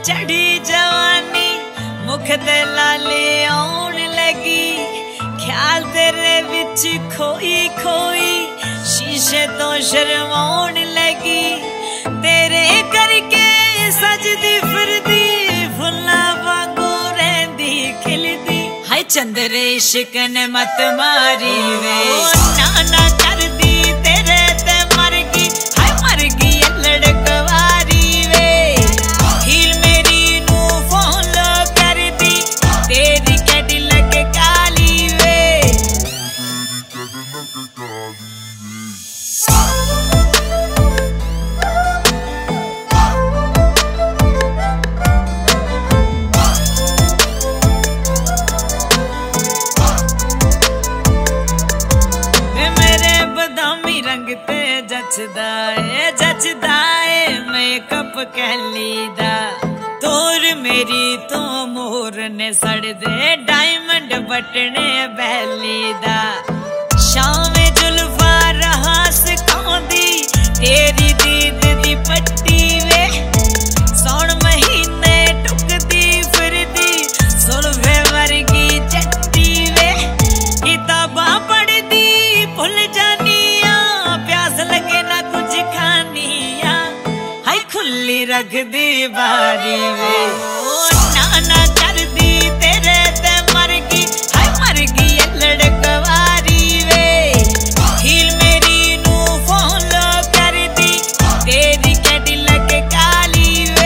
चढ़ी जवानी मुख ते लाले आउन लगी, ख्याल तेरे विच खोई खोई शीशे तो शर्माउन लगी। तेरे करके सजदी फिरदी फुल्ला वांगू रहंदी खिलदी, हाय चंद्रे इश्क ने मत मारी वे ना कर दी तेरे ते मर गई, हाय मर गई लड़कवारी वे। हील मेरी नू फॉलो कर दी तेरी कैडिलक काली वे। रंग ते जचदा है मेकअप कहली दा, तोर मेरी तो मोर ने सड़ दे डायमंड बटने बैली दा। शाम जुल्फा रहा सिखांदी तेरी दीद दी पट्टी वे, सौन महीने टुकदी फिरदी सुलभे वर्गी चट्टी वे। किताबां पढ़दी भुल जानी लगे ना कुछ खानिया, हाय खुली रख दी बारी वे ना कर दी तेरे ते मर गई, हाय मर गई लड़कवारी वे। हील मेरी नू फॉलो कर दी तेरी कैडिलक काली वे।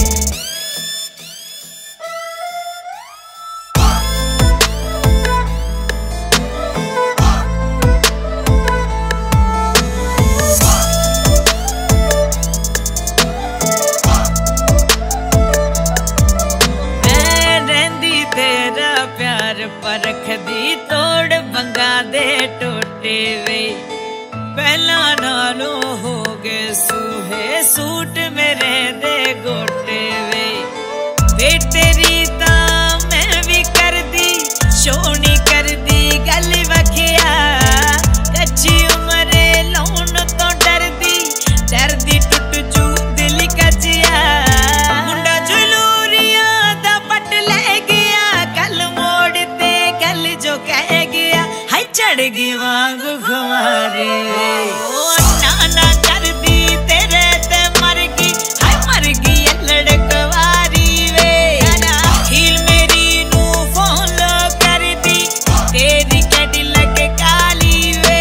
परख दी तोड़ बंगा दे टोटे वे, पहला नालों हो गए सूहे सूट मेरे दे गोटे वे। तेरी ता मैं भी कर दी सोनी कर दी गल वखिया, कच्ची उम्रे लौन तो डर दी टुट जू दिल कचिया। मुंडा जुलूरिया दा पट ले गया कल मोड़ गल जो कह गया, हाय चढ़ गई वांगू खुमारी ना कर दी तेरे ते मर गई, हाय मर गई लड़कवारी वे। हील मेरी नू फॉलो कर दी तेरी कैडिलक काली वे।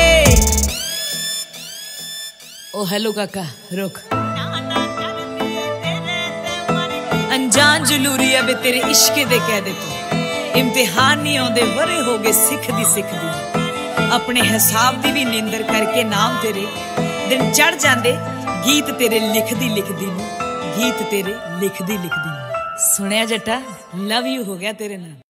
ओ हेलो काका रुक, अनजान जलूरी अब तेरे इश्क दे कह दे तू, इम्तिहान नहीं आउंदे वरे हो गए सिखदी अपने हिसाब दी भी निंदर करके नाम तेरे दिन चढ़ जांदे। गीत तेरे लिखदी नू, गीत तेरे लिखदी नू। सुनिया जट्टा लव यू हो गया तेरे नाल।